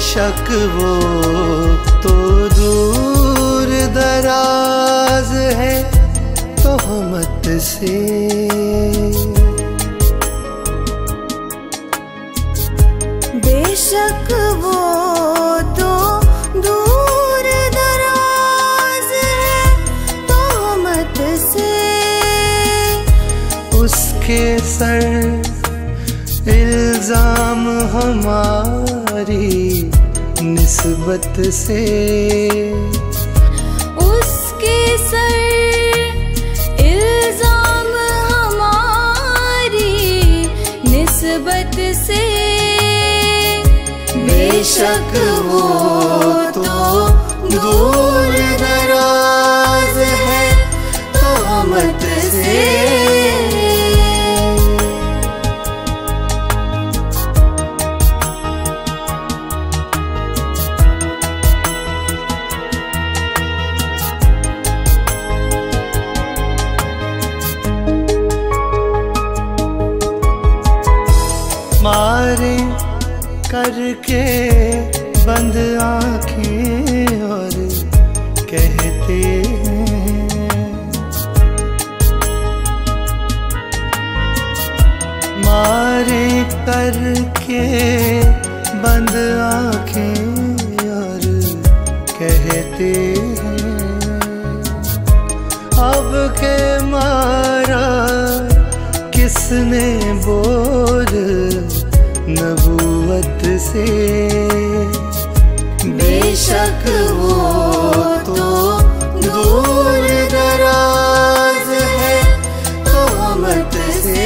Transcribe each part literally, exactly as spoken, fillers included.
बेशक वो तो दूर दराज है तोहमत से, बेशक वो तो दूर दराज है तोहमत से। उसके सर इल्जाम हमारी निस्बत से, उसके सर इल्जाम हमारी निस्बत से। बेशक वो तो दूर दराज है तोहमत से। मारे करके बंद आँखें और कहते हैं, मारे करके बंद आँखें और कहते हैं, अब के मारा किसने बोल नबूवत से। बेशक वो तो दूर दराज है तोहमत से।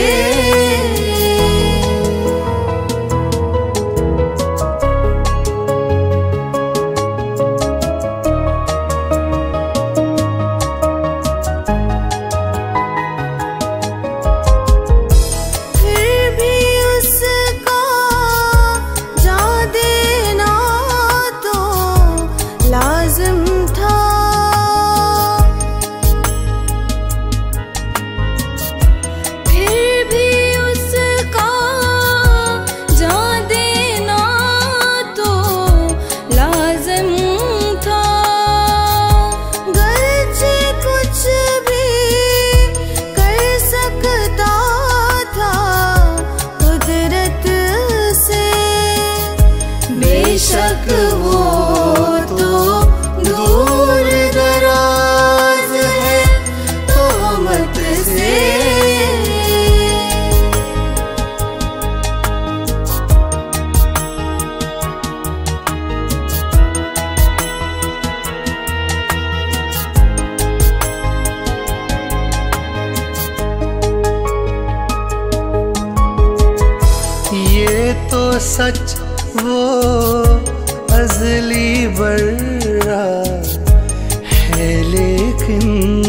बेशक वो तो दूर दराज है तोहमत से। ये तो सच वो अज़ली बर्रा है, लेकिन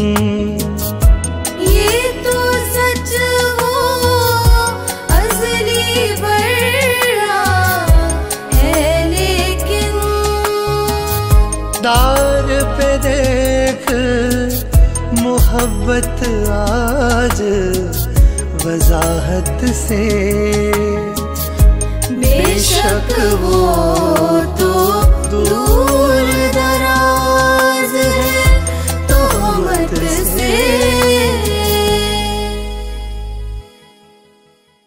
ये तो सच वो अज़ली बर्रा है, लेकिन दार पे देख मोहब्बत आज वजाहत से। बेशक वो